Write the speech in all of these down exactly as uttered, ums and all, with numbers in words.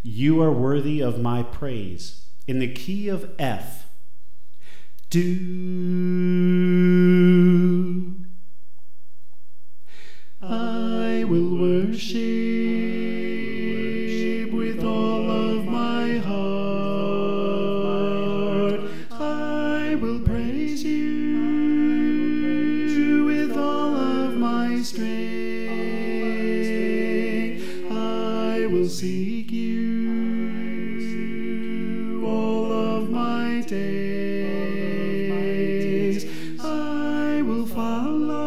You are worthy of my praise. In the key of F. Do. I will worship with all of my heart. I will praise you with all of my strength. I will seek you all of my days. I will follow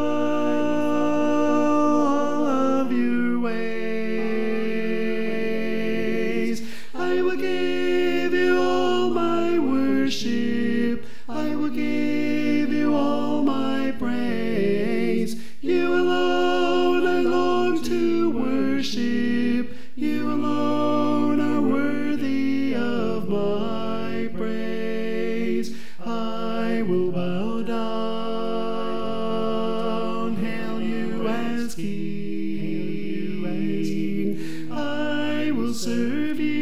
all of your ways. I will give you all my worship. I will give you all my praise. You alone I long to worship. You alone are worthy of my praise. I will bow down, hail you as King. I will serve you